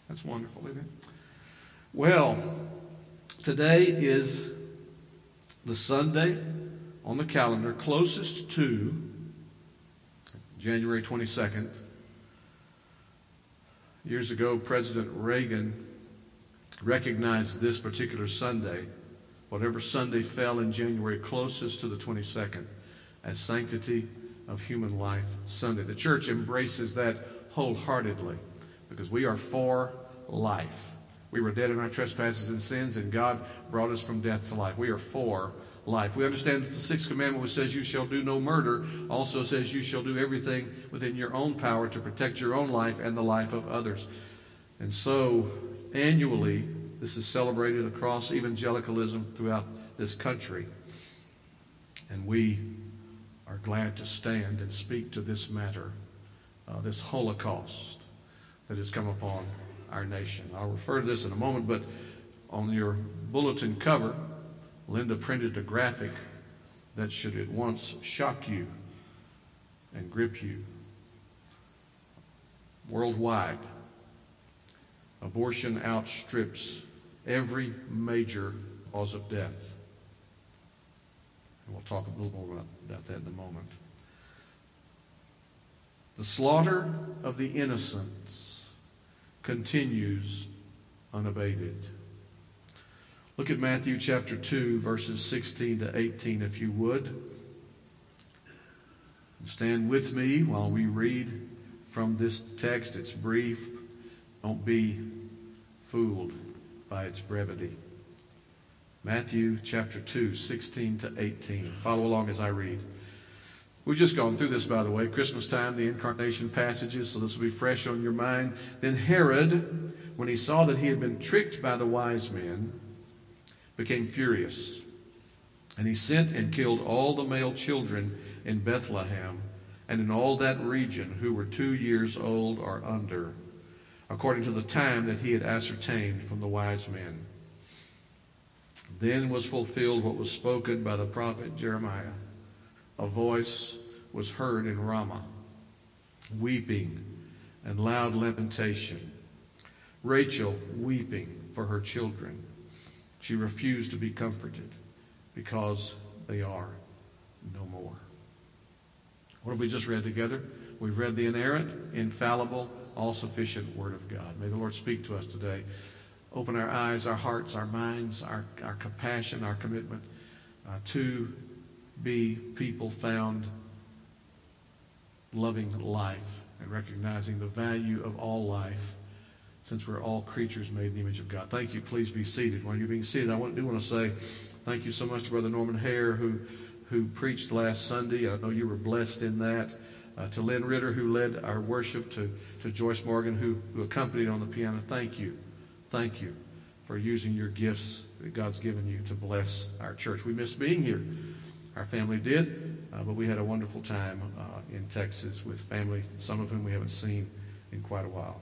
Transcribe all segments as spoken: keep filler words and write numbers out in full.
That's wonderful, isn't it? Well, today is the Sunday on the calendar closest to January twenty-second. Years ago, President Reagan recognized this particular Sunday, whatever Sunday fell in January closest to the twenty-second, as Sanctity of Human Life Sunday. The church embraces that wholeheartedly because we are for life. We were dead in our trespasses and sins, and God brought us from death to life. We are for life. We understand that the sixth commandment, which says you shall do no murder, also says you shall do everything within your own power to protect your own life and the life of others. And so, annually, this is celebrated across evangelicalism throughout this country. And we are glad to stand and speak to this matter, uh, this Holocaust that has come upon our nation. I'll refer to this in a moment, but on your bulletin cover, Linda printed a graphic that should at once shock you and grip you. Worldwide, abortion outstrips every major cause of death. And we'll talk a little more about that in a moment. The slaughter of the innocents continues unabated. Look at Matthew chapter two, verses sixteen to eighteen, if you would. Stand with me while we read from this text. It's brief. Don't be fooled by its brevity. Matthew chapter two, sixteen to eighteen. Follow along as I read. We've just gone through this, by the way, Christmas time, the incarnation passages, so this will be fresh on your mind. Then Herod, when he saw that he had been tricked by the wise men, became furious. And he sent and killed all the male children in Bethlehem and in all that region who were two years old or under, according to the time that he had ascertained from the wise men. Then was fulfilled what was spoken by the prophet Jeremiah. A voice was heard in Ramah, weeping and loud lamentation. Rachel weeping for her children. She refused to be comforted because they are no more. What have we just read together? We've read the inerrant, infallible, all-sufficient Word of God. May the Lord speak to us today. Open our eyes, our hearts, our minds, our, our compassion, our commitment uh, to be people found loving life and recognizing the value of all life, since we're all creatures made in the image of God. Thank you. Please be seated. While you're being seated, I do want to say thank you so much to Brother Norman Hare, who, who preached last Sunday. I know you were blessed in that. Uh, to Lynn Ritter, who led our worship, to, to Joyce Morgan, who, who accompanied on the piano. Thank you. Thank you for using your gifts that God's given you to bless our church. We missed being here. Our family did, uh, but we had a wonderful time uh, in Texas with family, some of whom we haven't seen in quite a while.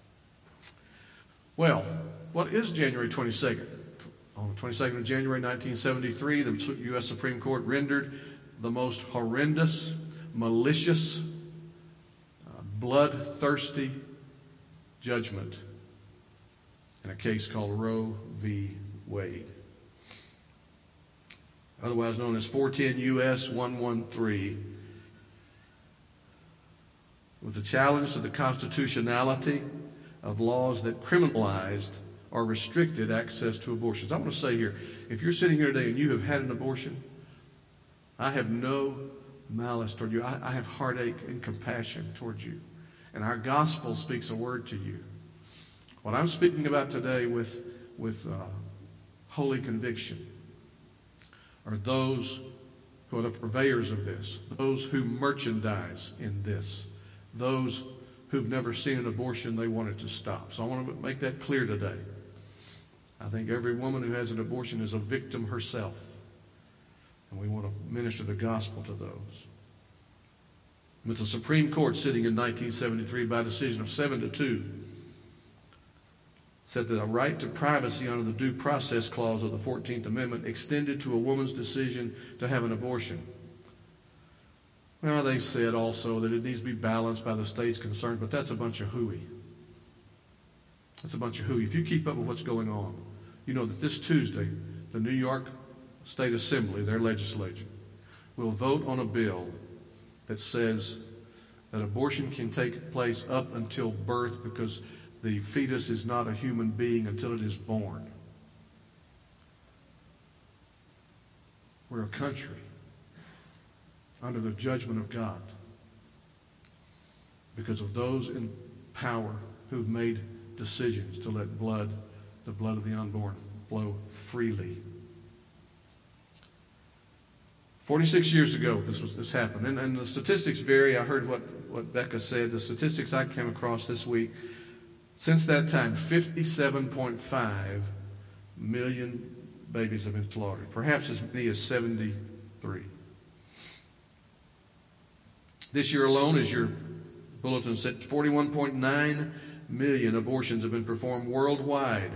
Well, what is January twenty-second? On the twenty-second of January nineteen seventy-three, the U S Supreme Court rendered the most horrendous, malicious, uh, bloodthirsty judgment in a case called Roe v. Wade, otherwise known as four ten U S one thirteen, with a challenge to the constitutionality of laws that criminalized or restricted access to abortions. I want to say here, if you're sitting here today and you have had an abortion, I have no malice toward you. I, I have heartache and compassion towards you. And our gospel speaks a word to you. What I'm speaking about today with, with uh, holy conviction are those who are the purveyors of this, those who merchandise in this, those who've never seen an abortion they wanted to stop. So I want to make that clear today. I think every woman who has an abortion is a victim herself. And we want to minister the gospel to those. But the Supreme Court, sitting in nineteen seventy-three by a decision of seven to two, said that a right to privacy under the Due Process Clause of the fourteenth Amendment extended to a woman's decision to have an abortion. Well, they said also that it needs to be balanced by the states concerned, but that's a bunch of hooey. That's a bunch of hooey. If you keep up with what's going on, you know that this Tuesday, the New York State Assembly, their legislature, will vote on a bill that says that abortion can take place up until birth because the fetus is not a human being until it is born. We're a country under the judgment of God because of those in power who've made decisions to let blood, the blood of the unborn, flow freely. Forty-six years ago, this was this happened, and, and the statistics vary. I heard what, what Becca said. The statistics I came across this week, since that time, fifty-seven point five million babies have been slaughtered, perhaps as many as seventy-three. This year alone, as your bulletin said, forty-one point nine million abortions have been performed worldwide.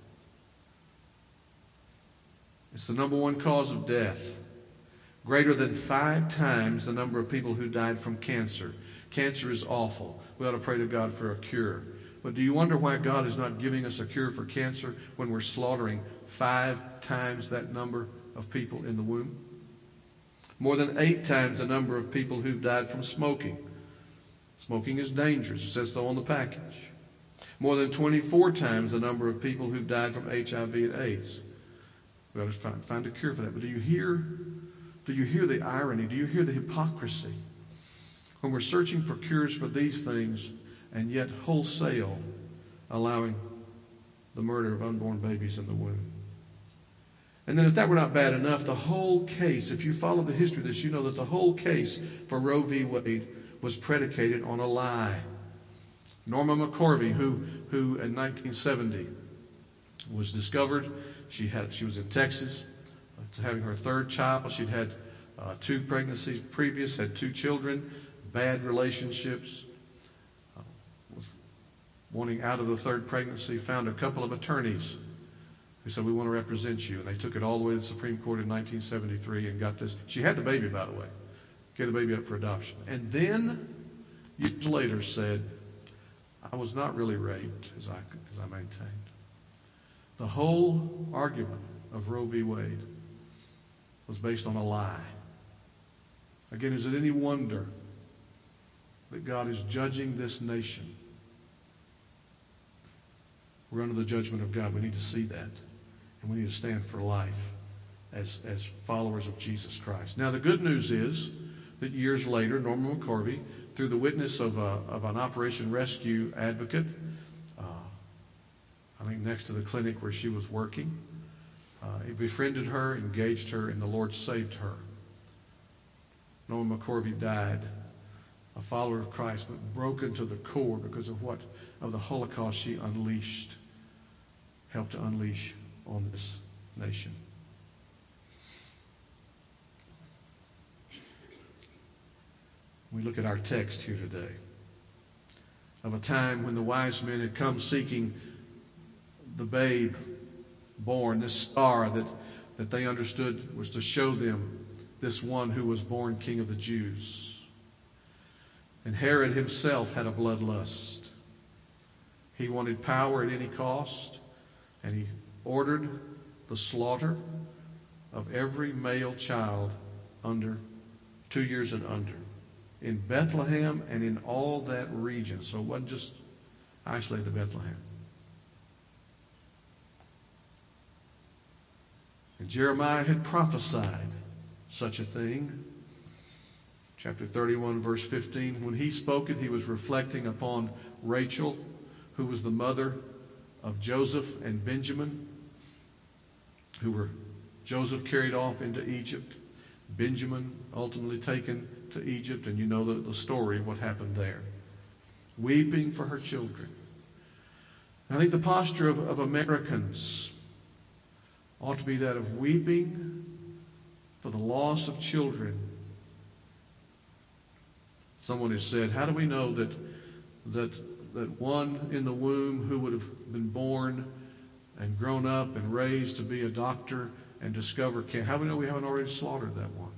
It's the number one cause of death. Greater than five times the number of people who died from cancer. Cancer is awful. We ought to pray to God for a cure. But do you wonder why God is not giving us a cure for cancer when we're slaughtering five times that number of people in the womb? More than eight times the number of people who've died from smoking. Smoking is dangerous. It says so on the package. More than twenty-four times the number of people who've died from H I V and AIDS. We ought to find, find a cure for that. But do you hear... Do you hear the irony? Do you hear the hypocrisy? When we're searching for cures for these things and yet wholesale allowing the murder of unborn babies in the womb. And then if that were not bad enough, the whole case, if you follow the history of this, you know that the whole case for Roe v. Wade was predicated on a lie. Norma McCorvey, who, who in nineteen seventy was discovered, she, had, she was in Texas, having her third child. She'd had uh, two pregnancies previous, had two children, bad relationships, uh, was wanting out of the third pregnancy, found a couple of attorneys who said, we want to represent you. And they took it all the way to the Supreme Court in nineteen seventy-three and got this. She had the baby, by the way. Gave the baby up for adoption. And then, years later, said, I was not really raped, as I, as I maintained. The whole argument of Roe v. Wade was based on a lie. Again, is it any wonder that God is judging this nation? We're under the judgment of God. We need to see that. And we need to stand for life as, as followers of Jesus Christ. Now, the good news is that years later, Norma McCorvey, through the witness of, a, of an Operation Rescue advocate, uh, I think next to the clinic where she was working, Uh, he befriended her, engaged her, and the Lord saved her. Norma McCorvey died, a follower of Christ, but broken to the core because of what, of the Holocaust she unleashed, helped to unleash on this nation. We look at our text here today of a time when the wise men had come seeking the babe born, this star that, that they understood was to show them this one who was born King of the Jews. And Herod himself had a bloodlust. He wanted power at any cost, and he ordered the slaughter of every male child under two years and under in Bethlehem and in all that region. So it wasn't just isolated to Bethlehem. And Jeremiah had prophesied such a thing. Chapter thirty-one, verse fifteen. When he spoke it, he was reflecting upon Rachel, who was the mother of Joseph and Benjamin, who were Joseph carried off into Egypt, Benjamin ultimately taken to Egypt, and you know the, the story of what happened there. Weeping for her children. I think the posture of, of Americans ought to be that of weeping for the loss of children. Someone has said, how do we know that that that one in the womb who would have been born and grown up and raised to be a doctor and discover cancer, how do we know we haven't already slaughtered that one?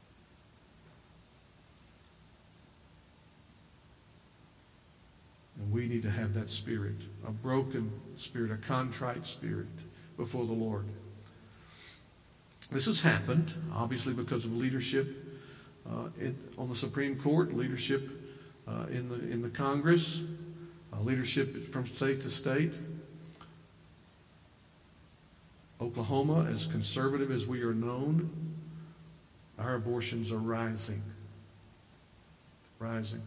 And we need to have that spirit, a broken spirit, a contrite spirit before the Lord. This has happened, obviously, because of leadership uh, in, on the Supreme Court, leadership uh, in the in the Congress, uh, leadership from state to state. Oklahoma, as conservative as we are known, our abortions are rising. Rising.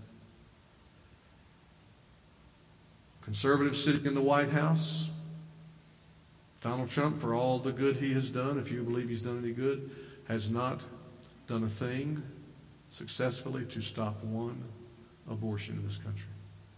Conservatives sitting in the White House. Donald Trump, for all the good he has done, if you believe he's done any good, has not done a thing successfully to stop one abortion in this country.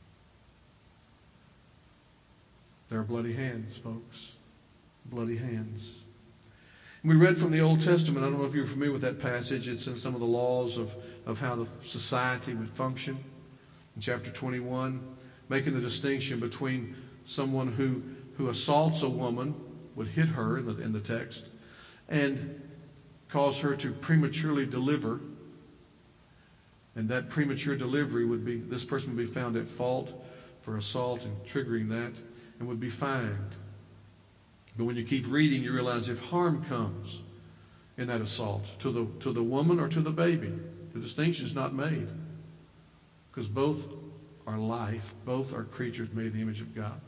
There are bloody hands, folks. Bloody hands. We read from the Old Testament. I don't know if you're familiar with that passage. It's in some of the laws of, of how the society would function. In chapter twenty-one, making the distinction between someone who, who assaults a woman, would hit her in the, in the text, and cause her to prematurely deliver. And that premature delivery would be, this person would be found at fault for assault and triggering that, and would be fined. But when you keep reading, you realize if harm comes in that assault to the to the woman or to the baby, the distinction is not made. Because both are life, both are creatures made in the image of God.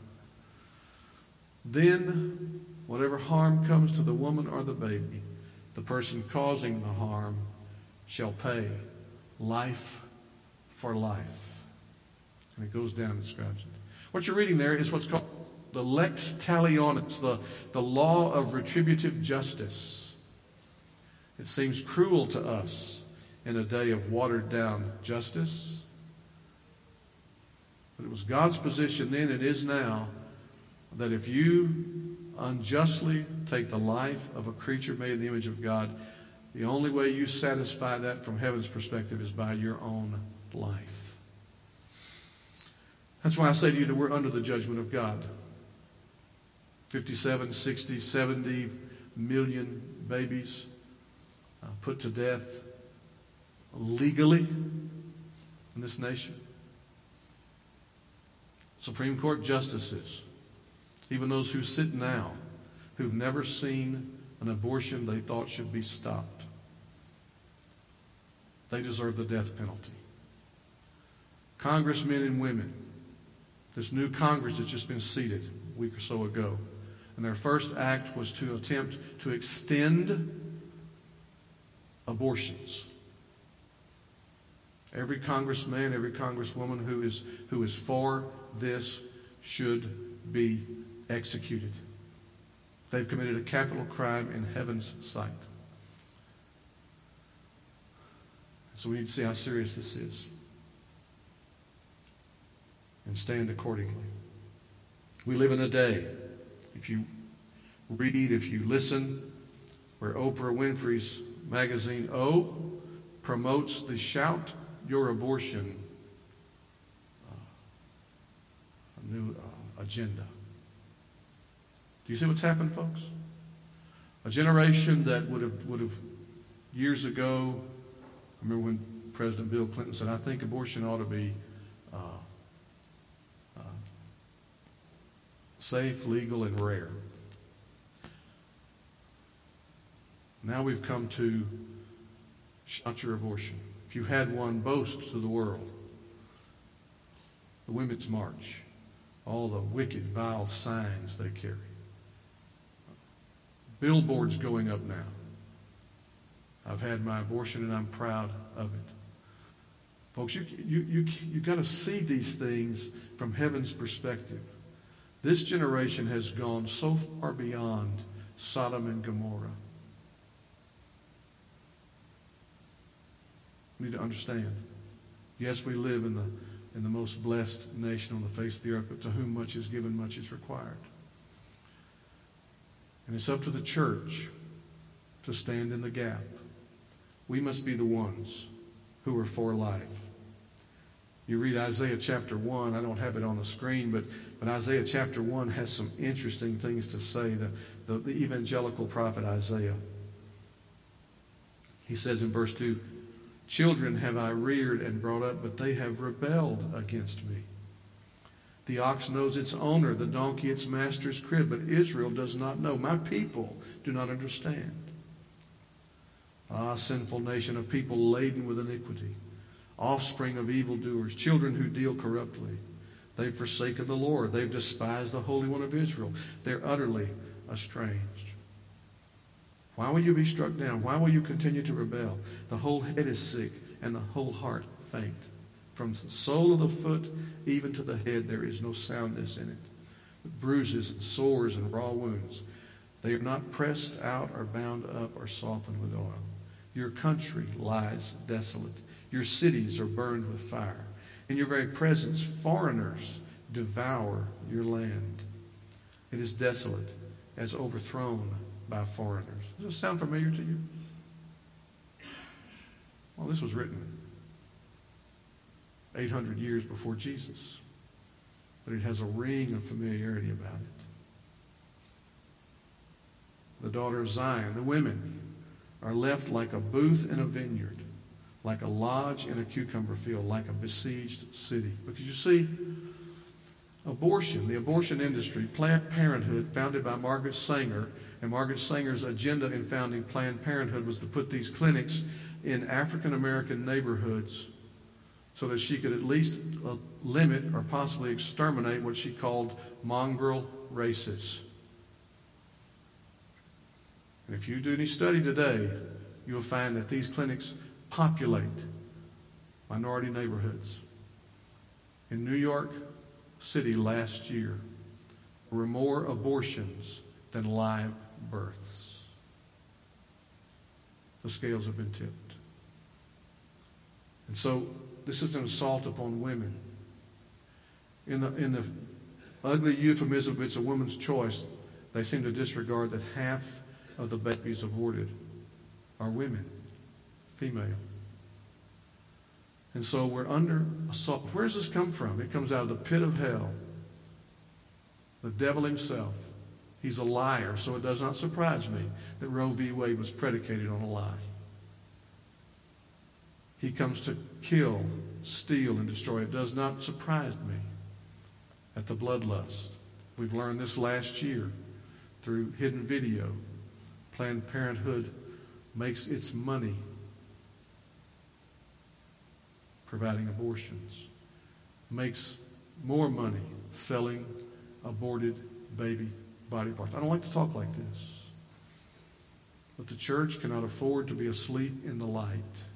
Then, whatever harm comes to the woman or the baby, the person causing the harm shall pay life for life. And it goes down and describes it. What you're reading there is what's called the lex talionis, the, the law of retributive justice. It seems cruel to us in a day of watered-down justice. But it was God's position then, it is now, that if you unjustly take the life of a creature made in the image of God, the only way you satisfy that from heaven's perspective is by your own life. That's why I say to you that we're under the judgment of God. fifty-seven, sixty, seventy million babies uh, put to death legally in this nation. Supreme Court justices, even those who sit now, who've never seen an abortion they thought should be stopped, they deserve the death penalty. Congressmen and women, this new Congress that's just been seated a week or so ago, and their first act was to attempt to extend abortions. Every congressman, every congresswoman who is who is for this should be executed. They've committed a capital crime in heaven's sight. So we need to see how serious this is and stand accordingly. We live in a day, if you read, if you listen, where Oprah Winfrey's magazine, O, promotes the Shout Your Abortion uh, a new uh, agenda. Do you see what's happened, folks? A generation that would have, would have years ago, I remember when President Bill Clinton said, I think abortion ought to be uh, uh, safe, legal, and rare. Now we've come to shout your abortion. If you've had one, boast to the world. The Women's March, all the wicked, vile signs they carry. Billboards going up now. I've had my abortion and I'm proud of it. Folks, you you you you got to see these things from heaven's perspective. This generation has gone so far beyond Sodom and Gomorrah. We need to understand. Yes, we live in the in the most blessed nation on the face of the earth, but to whom much is given, much is required. And it's up to the church to stand in the gap. We must be the ones who are for life. You read Isaiah chapter one. I don't have it on the screen, but, but Isaiah chapter one has some interesting things to say. The, the, the evangelical prophet Isaiah. He says in verse two, children have I reared and brought up, but they have rebelled against me. The ox knows its owner, the donkey its master's crib, but Israel does not know. My people do not understand. Ah, sinful nation, of people laden with iniquity, offspring of evildoers, children who deal corruptly. They've forsaken the Lord. They've despised the Holy One of Israel. They're utterly estranged. Why will you be struck down? Why will you continue to rebel? The whole head is sick, and the whole heart faint. From the sole of the foot even to the head, there is no soundness in it, but bruises and sores and raw wounds. They are not pressed out or bound up or softened with oil. Your country lies desolate. Your cities are burned with fire. In your very presence, foreigners devour your land. It is desolate, as overthrown by foreigners. Does this sound familiar to you? Well, this was written eight hundred years before Jesus, but it has a ring of familiarity about it. The daughter of Zion, the women, are left like a booth in a vineyard, like a lodge in a cucumber field, like a besieged city. Because you see, abortion, the abortion industry, Planned Parenthood, founded by Margaret Sanger, and Margaret Sanger's agenda in founding Planned Parenthood was to put these clinics in African American neighborhoods so that she could at least uh, limit or possibly exterminate what she called mongrel races. And if you do any study today, you'll find that these clinics populate minority neighborhoods. In New York City last year, there were more abortions than live births. The scales have been tipped. And so this is an assault upon women. In the, in the ugly euphemism, it's a woman's choice, they seem to disregard that half of the babies aborted are women, female. And so we're under assault. Where does this come from? It comes out of the pit of hell. The devil himself. He's a liar, so it does not surprise me that Roe v. Wade was predicated on a lie. He comes to kill, steal, and destroy. It does not surprise me at the bloodlust. We've learned this last year through hidden video. Planned Parenthood makes its money providing abortions, makes more money selling aborted baby body parts. I don't like to talk like this, but the church cannot afford to be asleep in the light.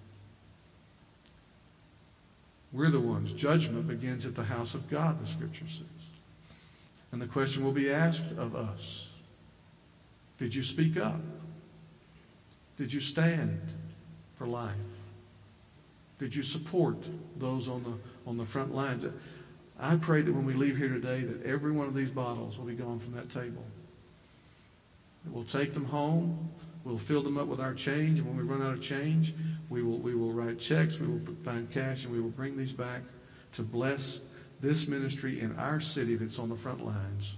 We're the ones. Judgment begins at the house of God, the Scripture says. And the question will be asked of us. Did you speak up? Did you stand for life? Did you support those on the, on the front lines? I pray that when we leave here today that every one of these bottles will be gone from that table. We'll take them home. We'll fill them up with our change. And when we run out of change, we will, we will write checks. We will find cash. And we will bring these back to bless this ministry in our city that's on the front lines.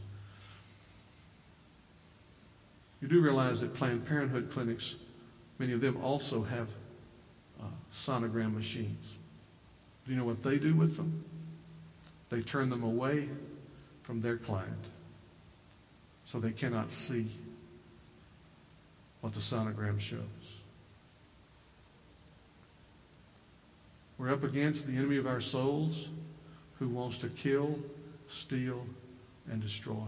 You do realize that Planned Parenthood clinics, many of them also have uh, sonogram machines. Do you know what they do with them? They turn them away from their client so they cannot see what the sonogram shows. We're up against the enemy of our souls who wants to kill, steal, and destroy.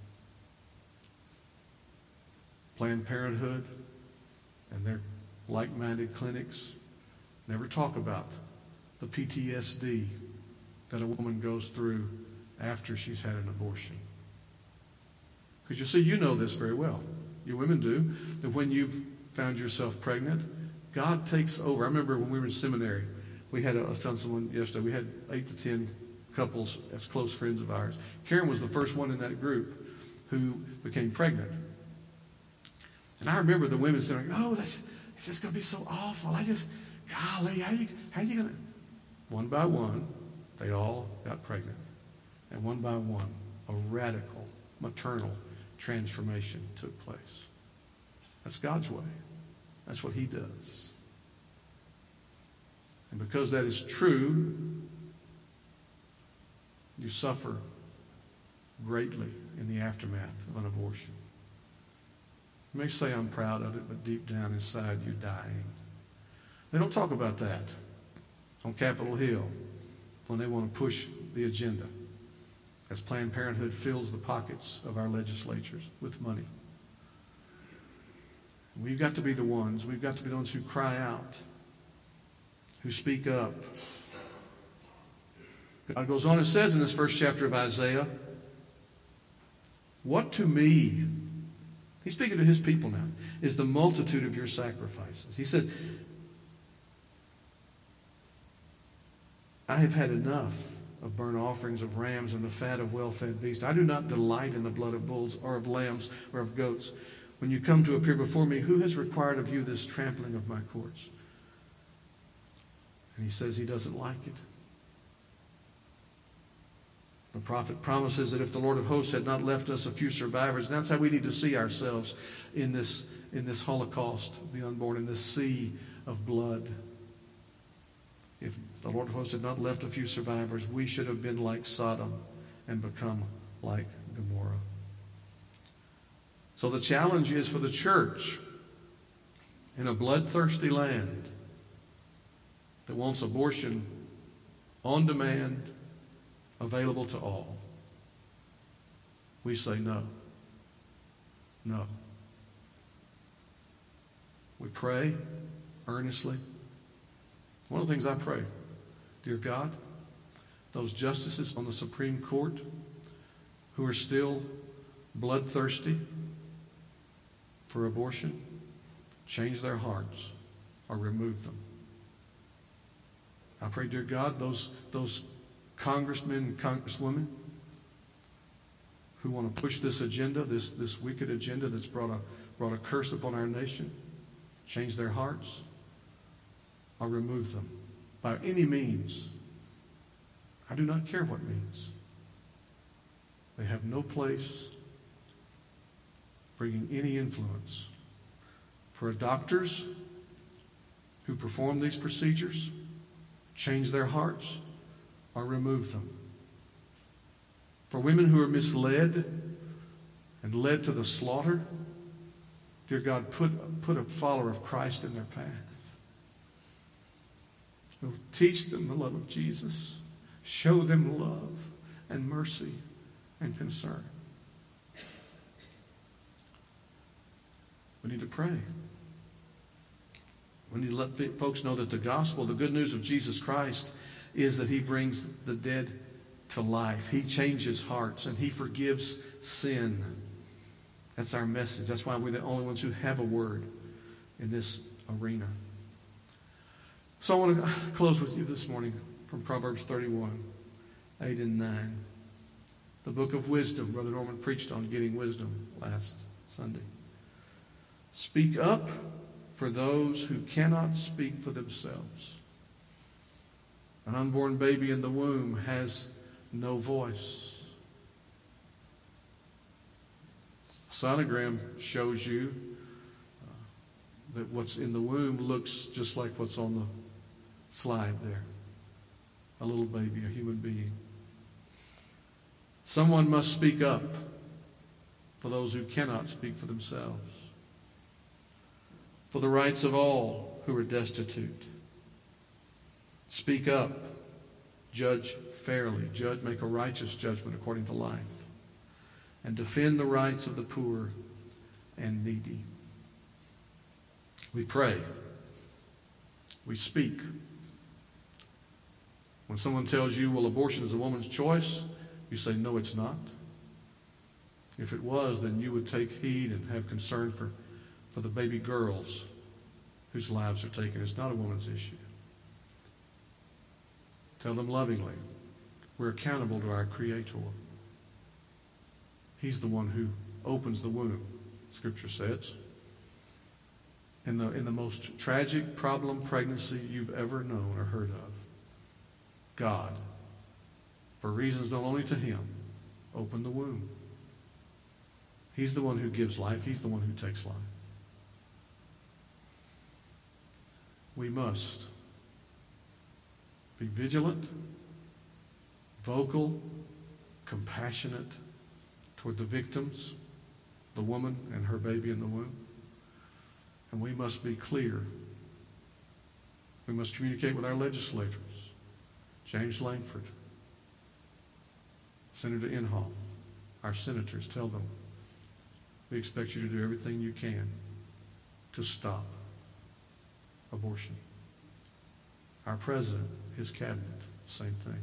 Planned Parenthood and their like-minded clinics never talk about the P T S D that a woman goes through after she's had an abortion. Because you see, you know this very well. You women do. That when you've found yourself pregnant, God takes over. I remember when we were in seminary, we had, a, I was telling someone yesterday, we had eight to ten couples as close friends of ours. Karen was the first one in that group who became pregnant. And I remember the women saying, oh, that's, it's just going to be so awful. I just, golly, how you, how you going to? One by one, they all got pregnant. And one by one, a radical, maternal transformation took place. That's God's way. That's what he does. And because that is true, you suffer greatly in the aftermath of an abortion. You may say, I'm proud of it, but deep down inside you're dying. They don't talk about that on Capitol Hill when they want to push the agenda, as Planned Parenthood fills the pockets of our legislatures with money. We've got to be the ones, we've got to be the ones who cry out, who speak up. God goes on and says in this first chapter of Isaiah, what to me, he's speaking to his people now, is the multitude of your sacrifices. He said, I have had enough of burnt offerings of rams and the fat of well-fed beasts. I do not delight in the blood of bulls or of lambs or of goats. When you come to appear before me, who has required of you this trampling of my courts? And he says he doesn't like it. The prophet promises that if the Lord of hosts had not left us a few survivors, and that's how we need to see ourselves in this, in this Holocaust of the unborn, in this sea of blood. If the Lord of hosts had not left a few survivors, we should have been like Sodom and become like Gomorrah. So the challenge is for the church in a bloodthirsty land that wants abortion on demand, available to all. We say no. No. We pray earnestly. One of the things I pray, dear God, those justices on the Supreme Court who are still bloodthirsty for abortion, change their hearts or remove them. I pray, dear God, those, those congressmen and congresswomen who want to push this agenda, this, this wicked agenda that's brought a, brought a curse upon our nation, change their hearts or remove them by any means. I do not care what means. They have no place bringing any influence. For doctors who perform these procedures, change their hearts or remove them. For women who are misled and led to the slaughter, dear God, put, put a follower of Christ in their path. Who will teach them the love of Jesus. Show them love and mercy and concern. We need to pray. We need to let folks know that the gospel, the good news of Jesus Christ, is that he brings the dead to life. He changes hearts and he forgives sin. That's our message. That's why we're the only ones who have a word in this arena. So I want to close with you this morning from Proverbs thirty-one, eight and nine. The book of wisdom. Brother Norman preached on getting wisdom last Sunday. Speak up for those who cannot speak for themselves. An unborn baby in the womb has no voice. A sonogram shows you uh, that what's in the womb looks just like what's on the slide there. A little baby, a human being. Someone must speak up for those who cannot speak for themselves. For the rights of all who are destitute. Speak up. Judge fairly. Judge, make a righteous judgment according to life. And defend the rights of the poor and needy. We pray. We speak. When someone tells you, well, abortion is a woman's choice, you say, no, it's not. If it was, then you would take heed and have concern for, for the baby girls whose lives are taken. It's not a woman's issue. Tell them lovingly, we're accountable to our Creator. He's the one who opens the womb, Scripture says. In the, in the most tragic problem pregnancy you've ever known or heard of, God, for reasons known only to him, opened the womb. He's the one who gives life. He's the one who takes life. We must be vigilant, vocal, compassionate, toward the victims, the woman and her baby in the womb. And we must be clear. We must communicate with our legislators. James Langford, Senator Inhofe, our senators, tell them, we expect you to do everything you can to stop abortion. Our president, his cabinet, same thing.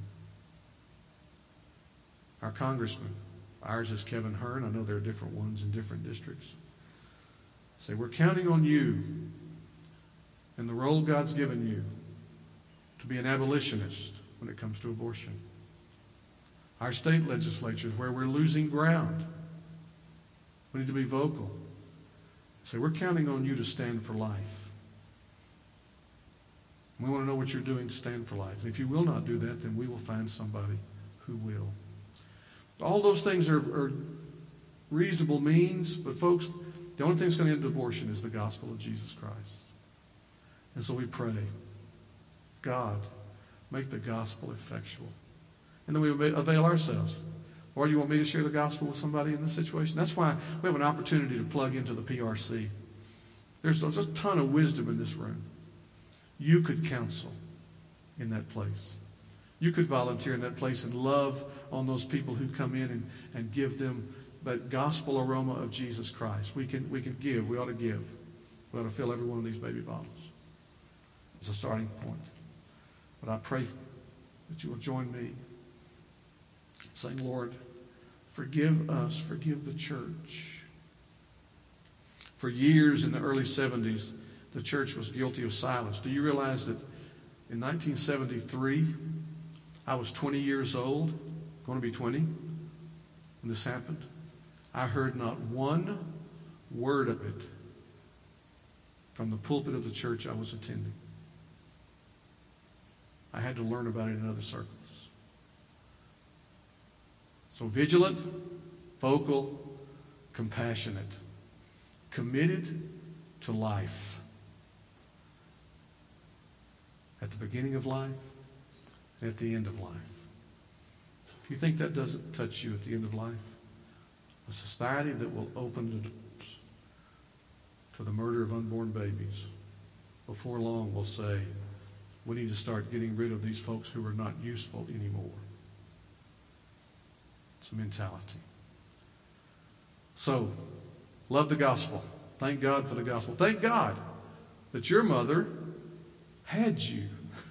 Our congressman, ours is Kevin Hern. I know there are different ones in different districts. Say, we're counting on you and the role God's given you to be an abolitionist when it comes to abortion. Our state legislatures, where we're losing ground, we need to be vocal. Say, we're counting on you to stand for life. We want to know what you're doing to stand for life. And if you will not do that, then we will find somebody who will. All those things are, are reasonable means, but folks, the only thing that's going to end abortion is the gospel of Jesus Christ. And so we pray, God, make the gospel effectual. And then we avail ourselves. Or you want me to share the gospel with somebody in this situation? That's why we have an opportunity to plug into the P R C. There's, there's a ton of wisdom in this room. You could counsel in that place. You could volunteer in that place and love on those people who come in and, and give them that gospel aroma of Jesus Christ. We can, we can give. We ought to give. We ought to fill every one of these baby bottles. It's a starting point. But I pray that you will join me saying, Lord, forgive us, forgive the church. For years in the early seventies, the church was guilty of silence. Do you realize that in nineteen seventy-three, I was twenty years old, going to be twenty, when this happened? I heard not one word of it from the pulpit of the church I was attending. I had to learn about it in other circles. So vigilant, vocal, compassionate, committed to life. At the beginning of life and at the end of life. If you think that doesn't touch you at the end of life, a society that will open the doors to the murder of unborn babies before long will say, we need to start getting rid of these folks who are not useful anymore. It's a mentality. So, love the gospel. Thank God for the gospel. Thank God that your mother had you.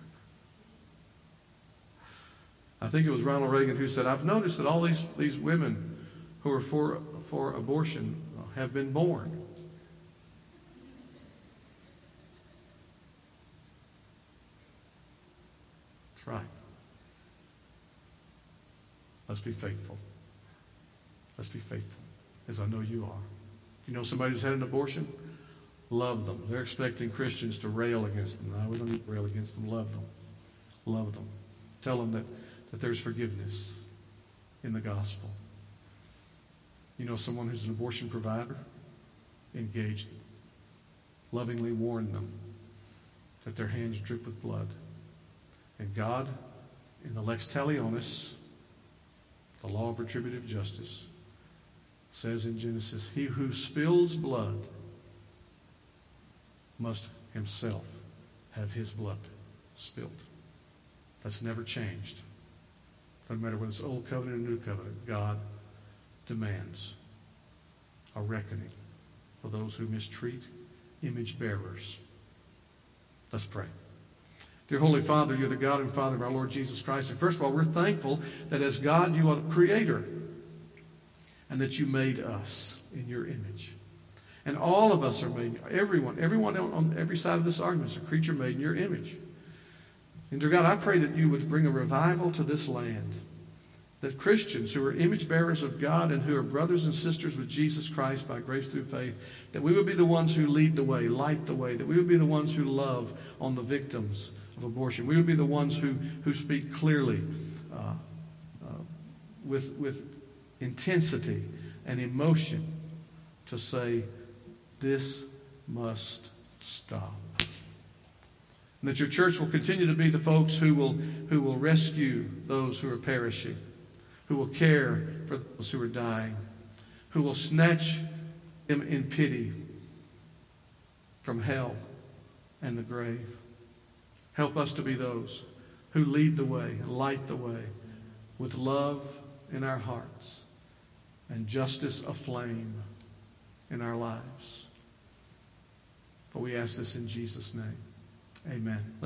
I think it was Ronald Reagan who said, I've noticed that all these, these women who are for, for abortion have been born. That's right. Let's be faithful. Let's be faithful, as I know you are. You know somebody who's had an abortion? Love them. They're expecting Christians to rail against them. No, we don't need to rail against them. Love them. Love them. Tell them that, that there's forgiveness in the gospel. You know someone who's an abortion provider? Engage them. Lovingly warn them that their hands drip with blood. And God, in the lex talionis, the law of retributive justice, says in Genesis, he who spills blood must himself have his blood spilled. That's never changed. Doesn't matter whether it's Old Covenant or New Covenant. God demands a reckoning for those who mistreat image bearers. Let's pray. Dear Holy Father, you're the God and Father of our Lord Jesus Christ. And first of all, we're thankful that as God, you are the creator and that you made us in your image. And all of us are made, everyone, everyone on every side of this argument is a creature made in your image. And dear God, I pray that you would bring a revival to this land. That Christians who are image bearers of God and who are brothers and sisters with Jesus Christ by grace through faith, that we would be the ones who lead the way, light the way, that we would be the ones who love on the victims of abortion. We would be the ones who, who speak clearly uh, uh, with, with intensity and emotion to say, this must stop. And that your church will continue to be the folks who will, who will rescue those who are perishing, who will care for those who are dying, who will snatch him in pity from hell and the grave. Help us to be those who lead the way, light the way, with love in our hearts and justice aflame in our lives. For we ask this in Jesus' name. Amen.